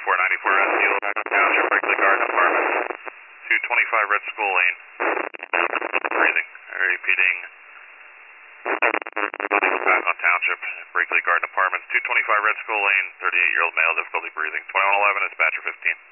94 Rescue, Township, Brinkley Garden Apartments, 225 Red School Lane. Breathing. Repeating. Back on Township, Brinkley Garden Apartments, 225 Red School Lane, 38-year-old male, difficulty breathing. 2111, dispatcher 15.